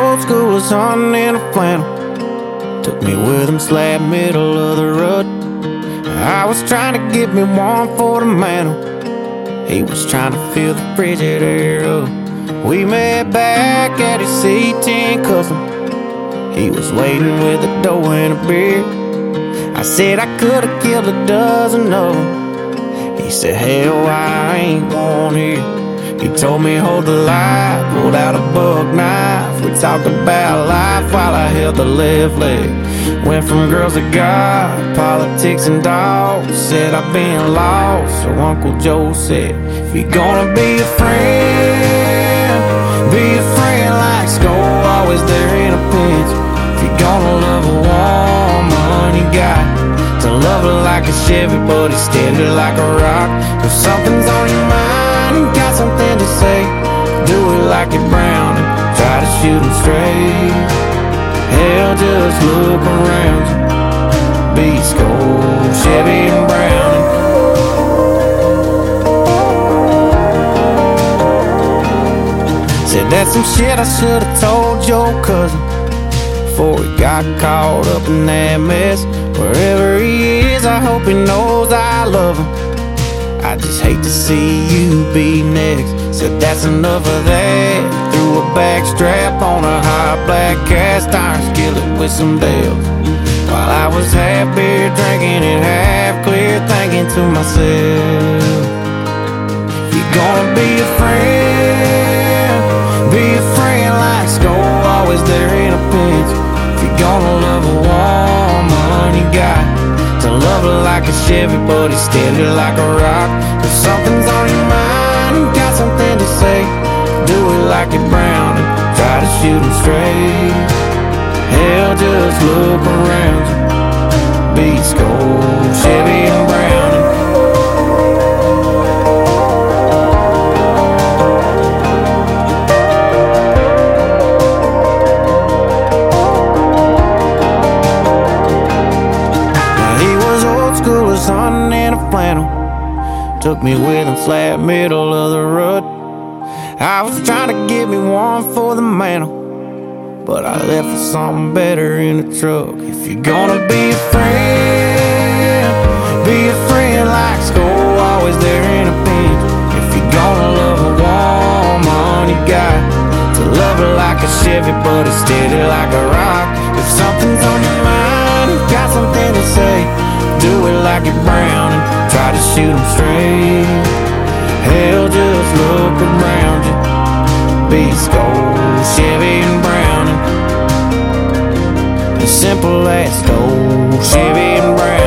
old school as hunting in a flannel. Took me with him slab middle of the road. I was trying to get me one for the mantle. He was trying to fill the Frigidaire up. We met back at his C10 custom. He was waiting with a dough and a beer. I said I could've killed a dozen of them. He said, hell, I ain't one here. He told me hold the light, pulled out a buck knife. We talked about life while I held the left leg. Went from girls to God, politics and dogs. Said I've been lost, so Uncle Joe said, if you're gonna be a friend like Skull, always there in a pinch. If you're gonna love a woman, you got to love her like a Chevy, but it's steady like a rock. If something's on your mind, you got something to say, do it like you're Browning, try to shoot him straight. Hell, just look around you, be Skull, Chevy and Browning. Said that's some shit I should've told your cousin before he got caught up in that mess. Wherever he is, I hope he knows I love him. I just hate to see you be next. Said that's enough of that. Threw a back strap on a hot black cast iron skillet with some bells, while I was half beer drinking and half clear, thinking to myself, you're gonna be a friend like Skull, always there in a pinch. If you're gonna love a woman, you got to love her like a Chevy, but it's steady like a rock. If something's on your mind, you got something to say, do it like you're Browning, try to shoot him straight. Hell, just look around you, be Skull, Chevy and Browning. Hunting in a flannel, took me with him flat middle of the road. I was trying to get me one for the mantle, but I left for something better in the truck. If you're gonna be a friend like Skull, always there in a pinch. If you're gonna love a woman, you got to love her like a Chevy, but it's steady like a rock. If something's on your mind, you got something to say, do it like you're Browning, try to shoot him straight. Hell, just look around you, be Skull, Chevy and Browning. As simple as Skull, Chevy and Browning.